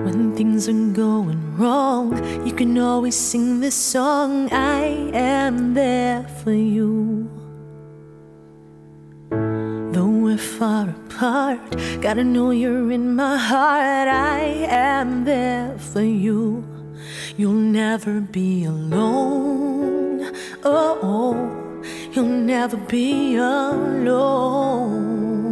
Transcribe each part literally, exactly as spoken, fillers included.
When things are going wrong, you can always sing this song. I am there for you. Though we're far apart, gotta know you're in my heart. I am there for you. You'll never be alone. Oh, oh, you'll never be alone.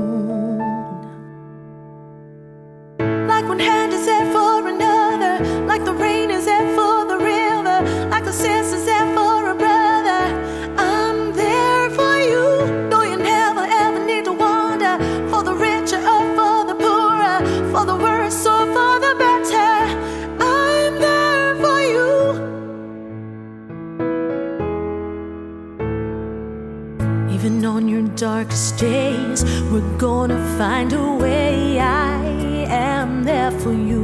Like one hand is there for another, like the rain is there for the river, like a sister's there for a brother. I'm there for you. No, you never ever need to wander, for the richer or for the poorer, for the worse or for the better. I'm there for you. Even on your darkest days, we're gonna find a way. I am there for you.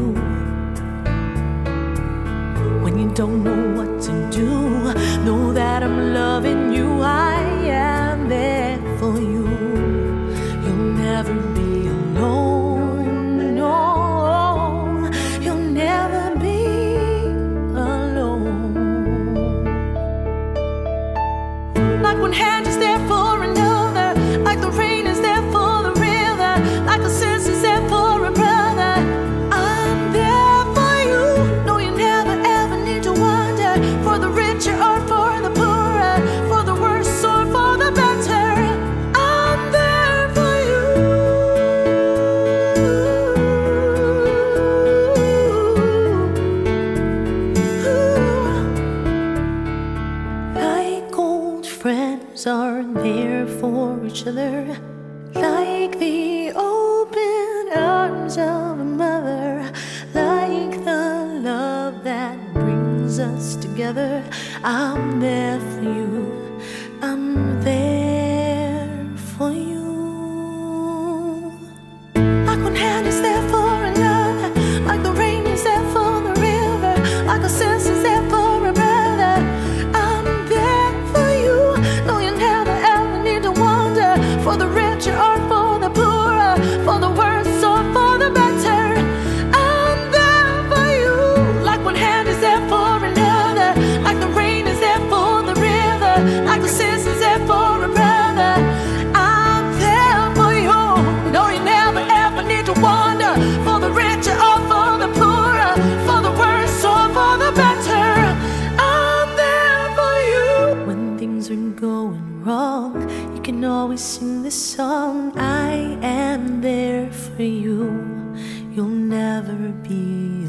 When you don't know what to do, know that I'm loving you. I am there for you. You'll never be alone. No, you'll never be alone. Like one hand is there for another, like the rain is there for the river, like a sister's there for a brother. I'm there for you. No, you never ever need to wonder, for the richer or for the poorer, for the worse or for the better. I'm there for you. Like old friends are there for each other, like the open arms of a mother, like the love that brings us together. I'm there for you. I'm there for you. Like one hand is there for another, like the rain is there for the river, like a sister's there for a brother. I'm there for you. No, you never ever need to wonder, for the richer or for the poorer, for the worse or for the better. I'm there for you. Like one hand is there for another, like the rain is there for the river, like the sister's there for a brother. I'm there for you. No, you never ever need to wonder, for the richer or for the poorer, for the worse or for the better. I'm there for you. When things are going wrong, you can always sing this song. I am there for you. You'll never be